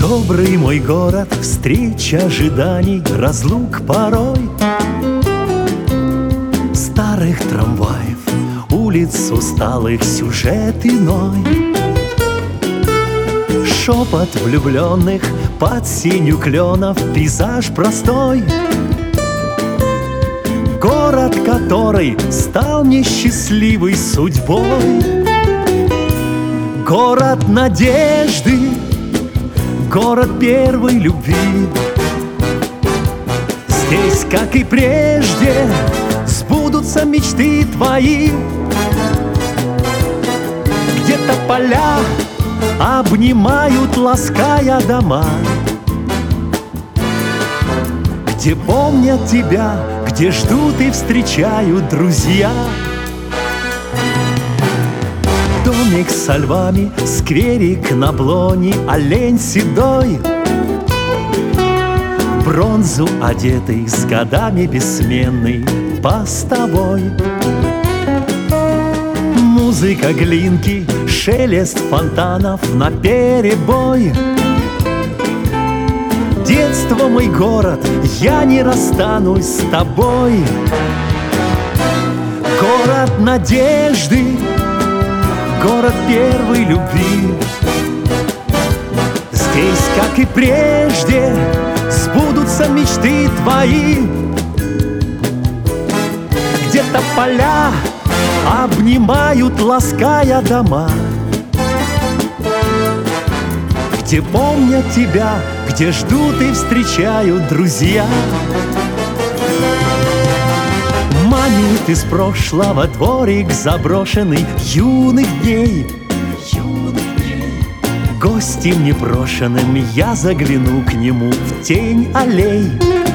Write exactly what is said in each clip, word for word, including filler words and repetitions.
Добрый мой город, встреч ожиданий, разлук порой, старых трамваев, улиц усталых, сюжет иной. Шепот влюбленных под сенью кленов, пейзаж простой. Город, который стал несчастливой судьбой. Город надежды, город первой любви. Здесь, как и прежде, сбудутся мечты твои. Где-то поля обнимают, лаская дома, где помнят тебя, где ждут и встречают друзья. Домик со львами, скверик на блоне, олень седой, в бронзу одетый, с годами бессменный, постовой. Музыка глинки, шелест фонтанов наперебой. Детство, мой город, я не расстанусь с тобой. Город надежды, город первой любви. Здесь, как и прежде, сбудутся мечты твои. Где-то поля обнимают, лаская дома, где помнят тебя, где ждут и встречают друзья. Манит из прошлого дворик заброшенный юных дней. Гостем непрошенным я загляну к нему в тень аллей.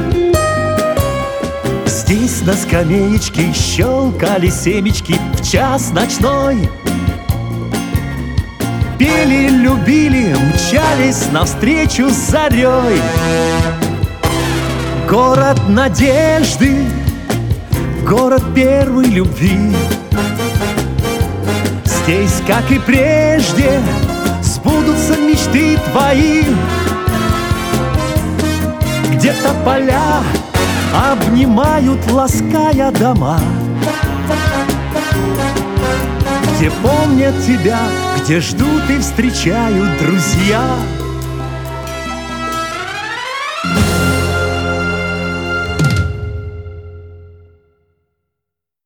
Здесь на скамеечке щелкали семечки в час ночной. Пели, любили, мчались навстречу с зарей. Город надежды, город первой любви. Здесь, как и прежде, сбудутся мечты твои. Где-то поля обнимают, лаская дома, где помнят тебя, где ждут и встречают друзья.